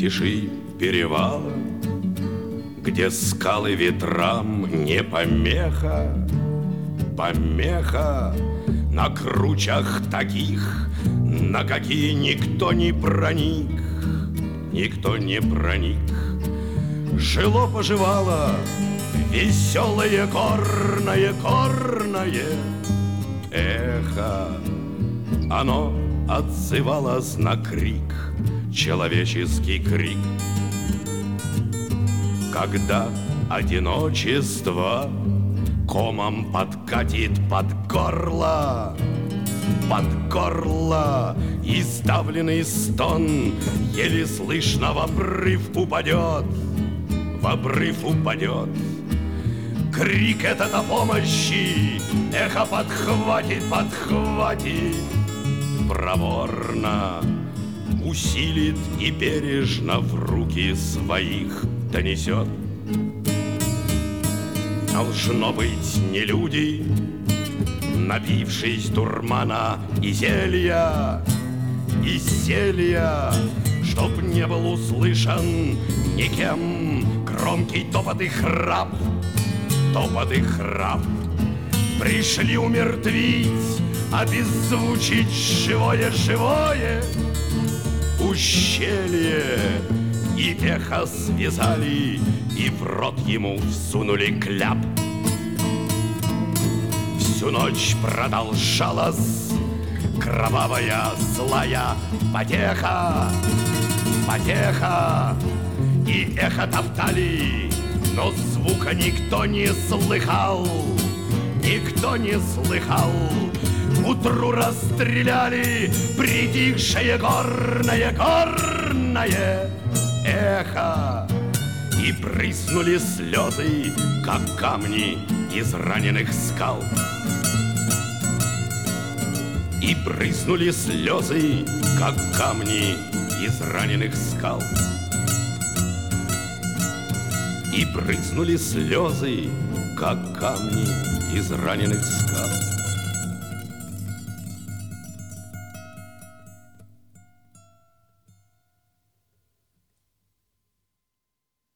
тиши перевала, где скалы ветрам не помеха, помеха на кручах таких, на какие никто не проник, никто не проник. Жило-поживало веселое горное эхо. Оно отзывалось на крик, человеческий крик. Когда одиночество комом подкатит под горло, и сдавленный стон еле слышно в обрыв упадет, Крик этот о помощи эхо подхватит, проворно усилит и бережно в руки своих донесет. Должно быть, не люди, напившись дурмана и зелья, чтоб не был услышан никем громкий топот и храп, пришли умертвить, обеззвучить живое ущелье, и эхо связали, и в рот ему всунули кляп. Всю ночь продолжалась кровавая злая потеха, и эхо топтали, но звука никто не слыхал, Утру расстреляли притихшее горное эхо, и брызнули слезы, как камни из раненых скал. И брызнули слезы, как камни из раненых скал. И брызнули слезы, как камни из раненых скал.